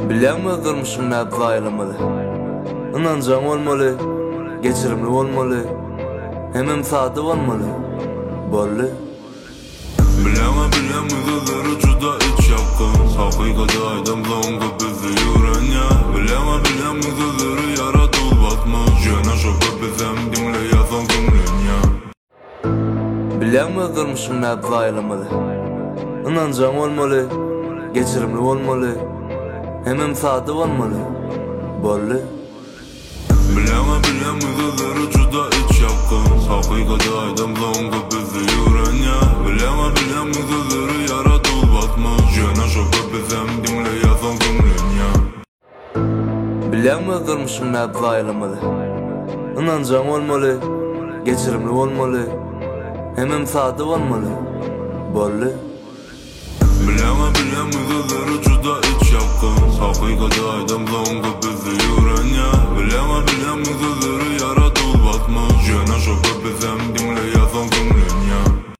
Bilenme kırmışım näp aylamalı. Inancan olmalı, geçirimli olmalı, hemem sady olmalı. Bolly. Bileme gözleri juda iç yakın. Hakykata aydam zonga bizi yüren ya. Bileme gözleri yaratılbatmaz. Jena şoka bizem dinle yazan zümlen ya. Bilenme kırmışım näp aylamalı. Inancan olmalı, geçirimli olmalı, hemem sady olmalı. Bolly. Bileme gözleri juda iç yakın. Hakykata aydam zonga bizi yüren ya. Bileme gözleri yaratılbatmaz. Jena şoka bizem dinle yazan zümlen ya. Bilenme kırmışım näp aylamalı. Inancan olmalı, geçirimli olmalı, hemem sady olmalı. Bolly. Bileme gözleri juda iç yakın. Hakykata aydam zonga bizi yüren ya. Bileme